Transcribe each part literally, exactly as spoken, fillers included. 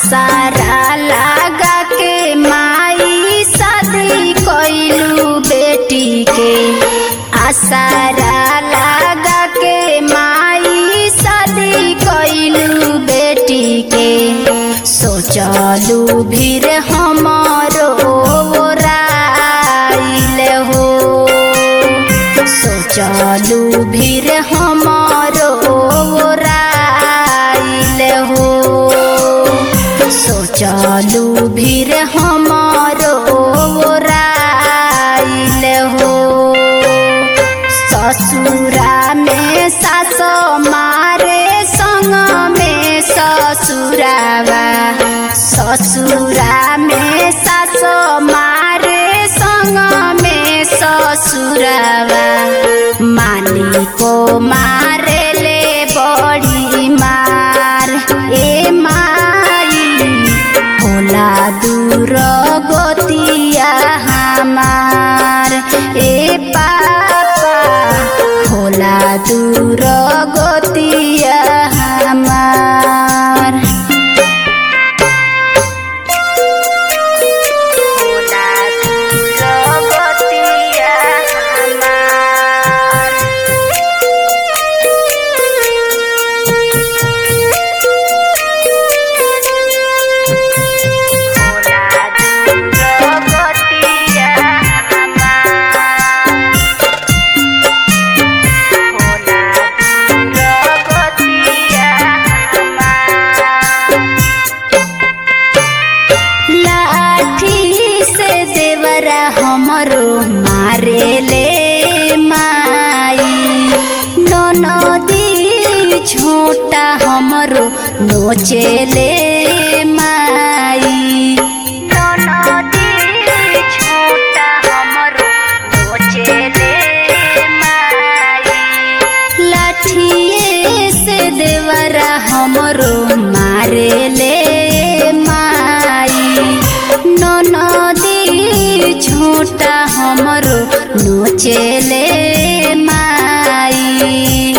आसारा लगा के माई शादी कइलू बेटी के। आसारा लगा के माई शादी कइलू बेटी के। सोचलू भीर हमारो ओराइल हो। सोचलू भीर हमारो ओराइल हो। सोचलू भीर हमारो ओराइल हो। ससुरा में सास मारे संग में ससुरावा। ससुरा में सास मारे संग में ससुरावा। माली को मारे ले बड़ी मार ए माई। होला दूर गोतिया हमार ए पापा। होला दूर गोतिया हमार। हमरो मारे ले माई। ननदी छोटा हमरो नोचे ले माई। ननदी छोटा हमरो नोचे ले माई। लाठिए से देवरा हमरो मारे ले माई। ननदी छोटा हमरो नोचे ले माई।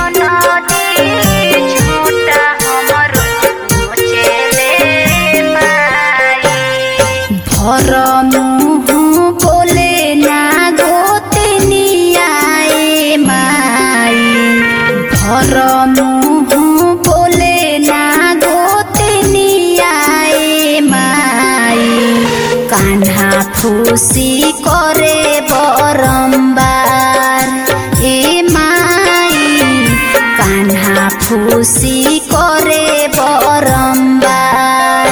छोटा हमरो नोचे ले माई। भर मुँह बोले ना गोतनिया ए माई। भर मुँह बोले ना गोतनिया ए माई। कान्हा फूसी करे बरम्बार ए माई। कान्हा फूसी करे बरम्बार।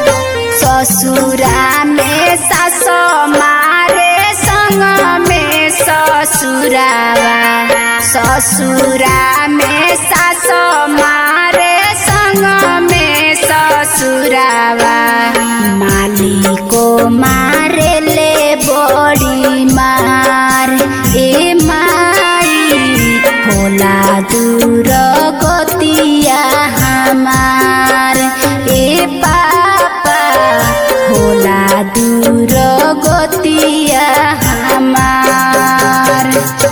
ससुरा में सास मारे संग में ससुरावा। ससुरा में सास मारे संग में ससुरावा। माली को मारे ले बड़ी मार ए माई। होला दूर गोतिया हमार ए पापा। होला दूर गोतिया हमार।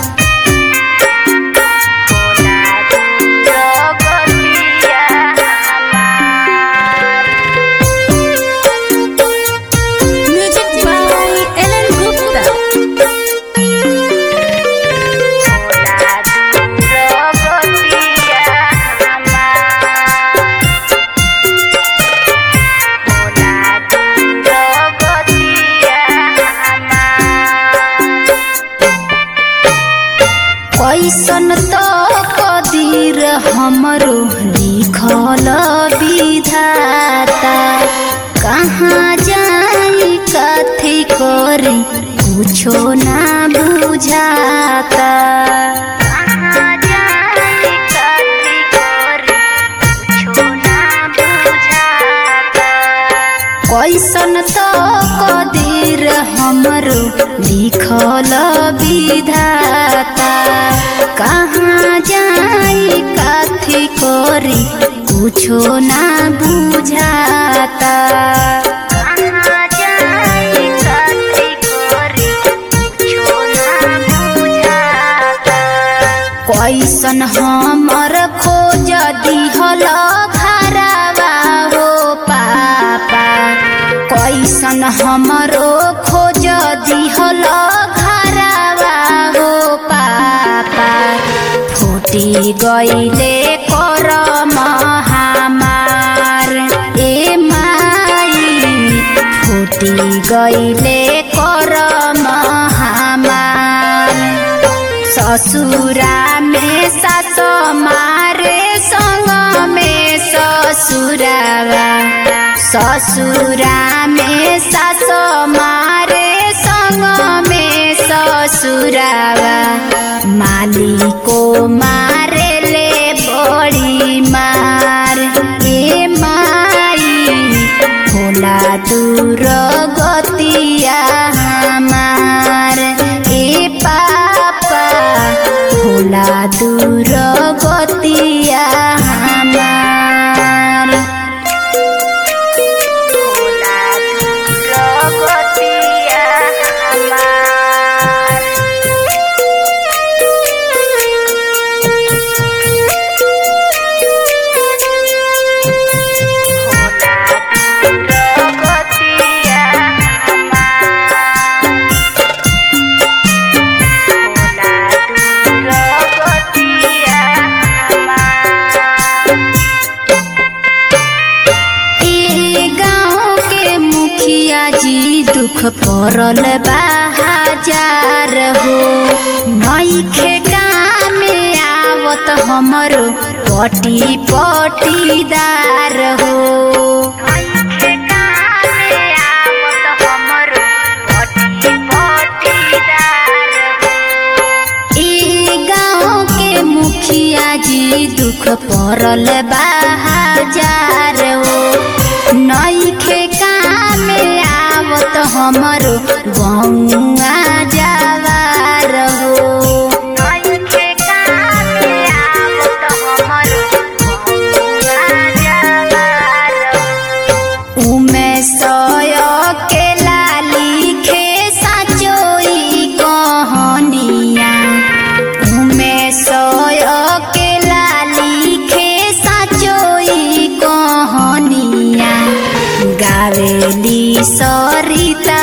कैसन तो कदीर हमरो लिखल विधाता। कहाँ जाई कथी करी कुछो ना बुझाता। कहाँ जाई कथी करी कुछो ना बुझाता। कैसन तो कदीर हमरो लिखल विधाता। कहाँ जाई कथी करी कुछो ना बुझाता। कहाँ जाई कथी करी कुछो ना बुझाता। कैसन हमर खोज दिहल घरवा हो पा। सुन हमरो खोज दिहल घरवा हो पापा फूटी गईले करम हमार ए माई फूटी गईले करम हमार ससुरा में सास मारे संग में ससुरावा ससुरा में सास मारे संग में ससुरावा माली को मारे ले बड़ी मार ए माई होला दूर गतिया हमार ए पापा होला दूर गतिया हमार होला दूर गतिया हमार दुख पड़ल बाजार हो नइखे कामे आवत हमरो पटी पटीदार हो नइखे कामे आवत हमरो पटी पटीदार हो ई गाँव के मुखिया जी दुख पड़ल बाजार हो नइखे कामे आवत हमरो गौआ जवार हो नइखे कामे आवत हमरो गौआ जवार हो उमे सय के लालिखे साचोई कहनिया उमे सय के लालिखे साचोई कहनिया गावेली सरिता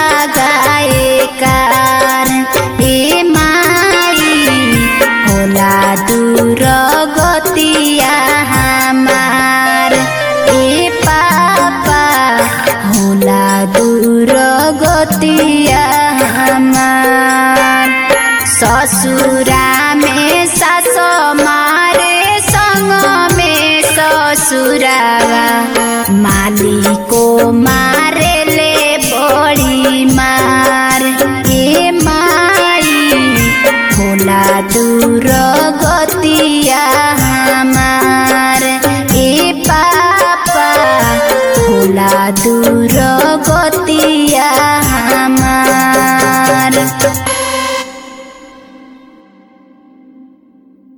गायकार ए माई होला दूर गतिया हमार ए पापा होला दूर गतिया हमार ससुरा में सास मारे संग में ससुरावा माली को मारे ले बड़ी मार ए माई होला दूर गतिया हमार ए पापा होला दूर गतिया हमार।